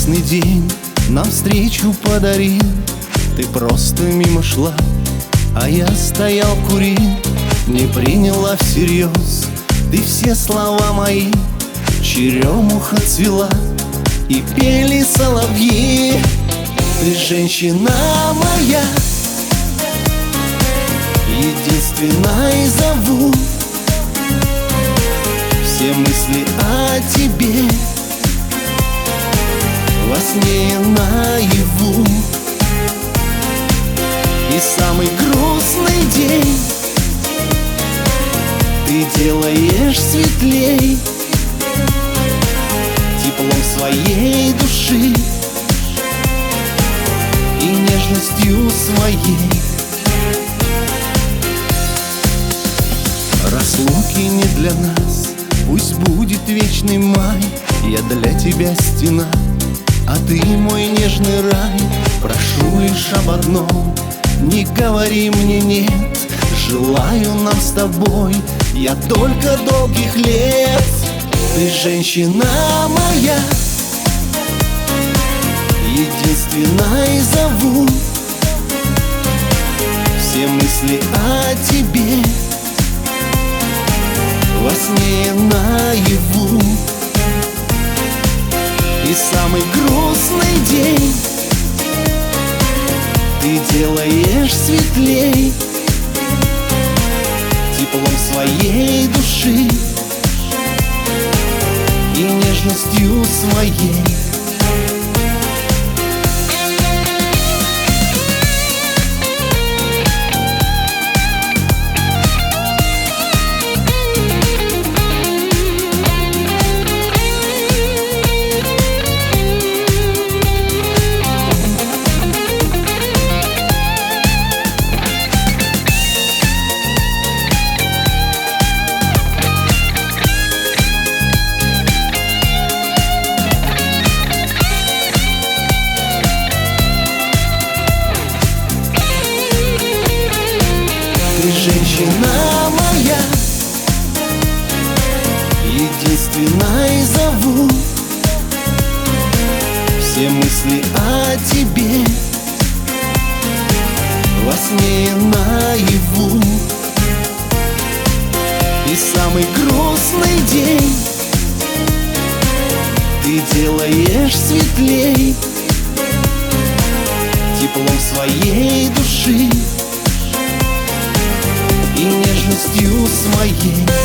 прекрасный день нам встречу подарил. Ты просто мимо шла, а я стоял курил. Не приняла всерьез ты все слова мои. Черемуха цвела и пели соловьи. Ты женщина моя, единственная зову. Все мысли о тебе во сне и наяву. И самый грустный день ты делаешь светлей теплом своей души и нежностью своей. Разлуки не для нас, пусть будет вечный май. Я для тебя стена, а ты мой нежный рай. Прошу лишь об одном, не говори мне нет. Желаю нам с тобой я только долгих лет. Ты женщина моя, единственная зову. Все мысли о тебе во сне и наяву. И самый грустный день ты делаешь светлей теплом своей души и нежностью своей. Ты женщина моя, единственная зову. Все мысли о тебе во сне и наяву. И самый грустный день ты делаешь светлей теплом своей души и нежностью своей.